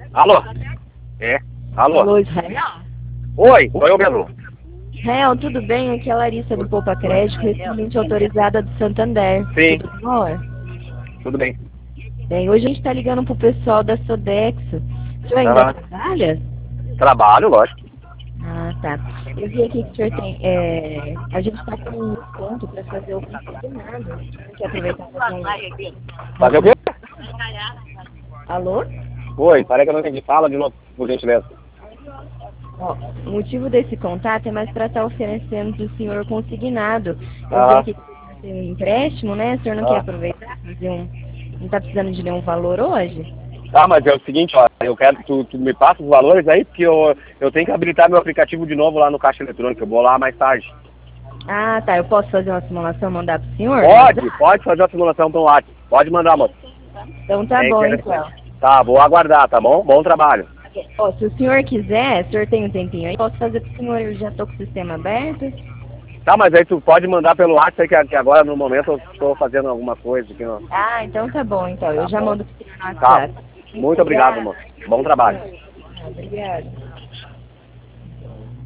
Alô? É? Alô? Alô, Israel? Oi, sou eu mesmo. Israel, tudo bem? Aqui é a Larissa do Poupa Crédito, recentemente autorizada do Santander. Sim, Tudo bom? tudo bem. Bem, hoje a gente está ligando pro pessoal da Sodexo. O senhor ainda Aham. trabalha? Trabalho, lógico. Ah, tá. Eu vi aqui que o senhor tem... a gente está com um desconto para fazer o consignado. Não quer aproveitar para Fazer o quê? Alô? Oi, parei que eu não entendi. Fala de novo, por gentileza. Ó, o motivo desse contato é mais para estar oferecendo para o senhor consignado. Eu vi Aham. aqui que você tem um empréstimo, né? O senhor não quer Ah. aproveitar, fazer um... Não está precisando de nenhum valor hoje? Tá, mas é o seguinte, ó, eu quero que tu me passa os valores aí, porque eu tenho que habilitar meu aplicativo de novo lá no caixa eletrônico. Eu vou lá mais tarde. Ah, tá. Eu posso fazer uma simulação e mandar para o senhor? No Pode, WhatsApp? pode fazer a simulação pelo WhatsApp. Pode mandar, moço. Então tá É bom, interessante. então. Tá, vou aguardar, tá bom? Bom trabalho. Ó, se o senhor quiser, o senhor tem um tempinho aí, posso fazer para o senhor, eu já estou com o sistema aberto. Tá, mas aí tu pode mandar pelo WhatsApp que agora no momento eu estou fazendo alguma coisa aqui, ó. Ah, então tá bom, então. Eu Tá já bom. mando para o senhor no Tá. WhatsApp. Muito obrigado, Obrigada. moço. Bom trabalho. Obrigada.